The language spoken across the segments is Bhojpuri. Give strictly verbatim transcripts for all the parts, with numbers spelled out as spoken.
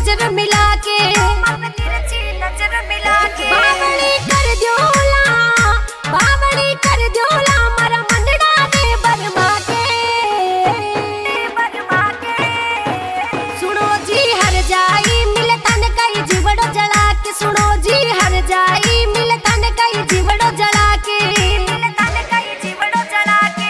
नजर मिला के, तिरछी नजर मिला के बावली कर द्योला, बावली कर द्योला मारा मनड़ा ने बरमा के, बरमा के सुनो जी हर जाई मिले तन कई जीवड़ो जला के, सुनो जी हर जाई मिले तन कई जीवड़ो जला के, मिले तन कई जीवड़ो जला के।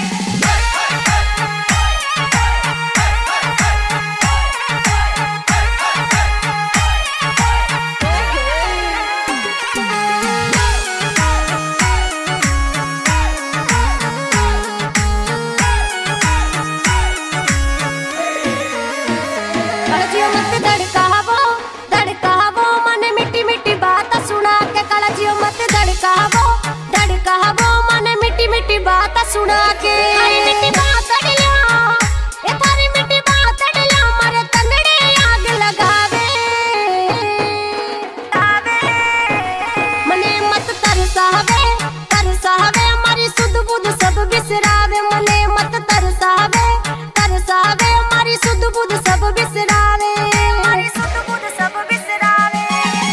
कलजियो मत धड़कावो, धड़कावो मन मिट्टी मिट्टी बात सुना के, कलजियो मत धड़कावो, धड़कावो मन मिट्टी मिट्टी बात सुना के। थारी मिट्टी बात अड़लिया, ए थारी मिट्टी बात अड़लिया मारे तंगड़े आग लगावे, मने मत तरसावे, तरसावे मारी सुध बुध सब बिसरावे, मने मत तरसावे, तरसावे मारी सुध बुध सब बिसरावे, मारी सुध बुध सब बिसरावे।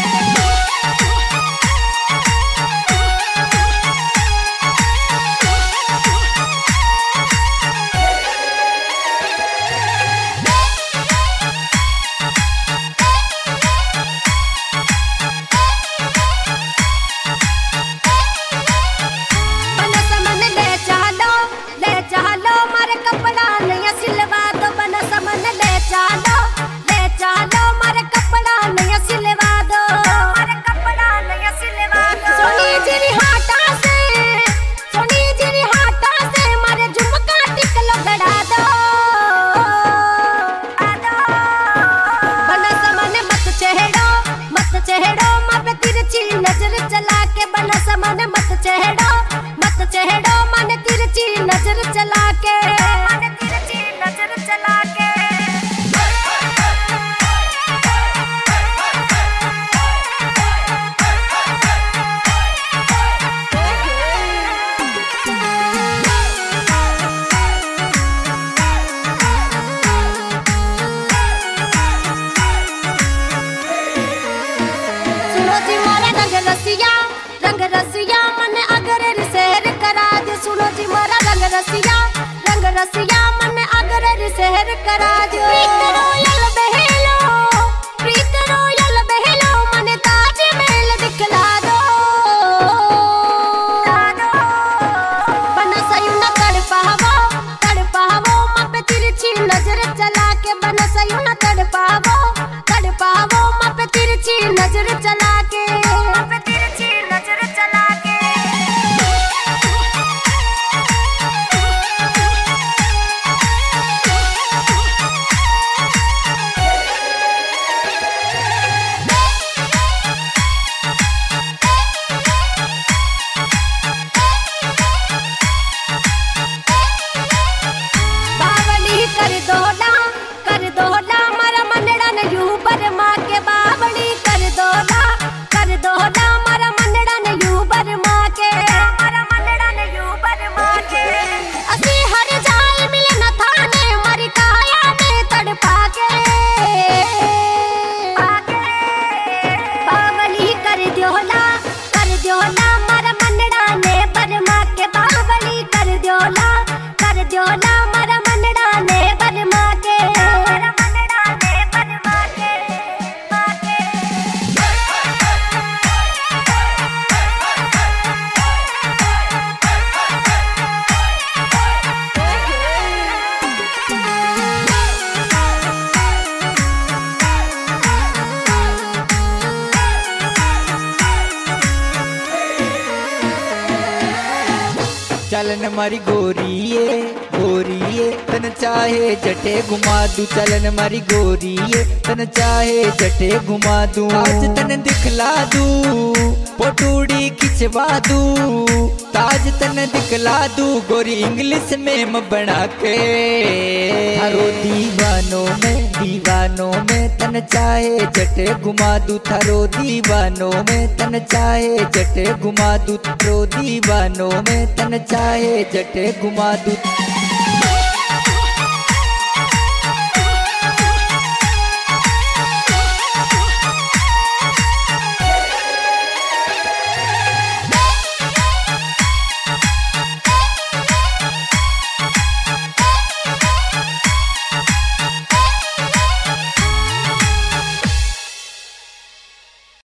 बनस मन ले चालो, ले चालो मारे कपड़ा नया सिलवा दो, बनस मन ले चालो, ले चालो मारे कपड़ा नया सिलवा दो, मारे कपड़ा नया सिलवा दो। सोनी जिरी हाटा से, सोनी जिरी हाटा से मारे झुमका टिकलो गड़ा दो, बनस मन मत चेहड़ो, मत चेहड़ो माँ पे तिरछी नजर चला के, बनस मन मत चेहड़ो, मत चेहड़ो मन तिरछी नजर चला के, मन तिरछी नजर चला के। सुनो जी मारा रंग रसिया, रंग रसिया मन अगर शहर करा दे, सुनो जी मारा रंग रसिया, रंग रसिया मन अगर शहर करा दे। प्रीत रोयल बहेलो, प्रीत रोयल बहेलो मन ताज महल दिखला दो, बनस यूं न तड़पावो, तड़पावो माँ पे तिरछी नजर चला के, बनस यूं न तड़पावो, तड़पावो माँ पे तिरछी नजर चला के, माँ पे तिरछी नजर चला के। बावली कर दोला, कर दोला मारा मनड़ा ने यूं बरमा के, बावली कर दोला, कर दोला मारा मनड़ा ने यूं बरमा के, मारा मनड़ा ने यूं बरमा के। असी हर जाए मिले न थाने मारी काया में तड़पा के, बावली कर द्योला, कर द्योला मारा मनड़ा ने बरमा के, बावली कर द्योला, कर द्योला मारा मनड़ा ने बरमा के, मारा मनड़ा ने बरमा के, बरमा के। चलन मारी गोरिये, गोरिये तन चाहे जटे घुमा दू, चलन मारी गोरिये तन चाहे जटे घुमा दू, आज तन दिखला दू, पोटूड़ी खिंचवा दू, ताज तन दिखला दू, गोरी इंग्लिश में म बना के। थारो दीवानों में, दीवानों में तन चाहे जटे घुमा दू, थारो दीवानों में तन चाहे जटे घुमा दू, थारो दीवानों में तन चाहे जटे घुमा दू।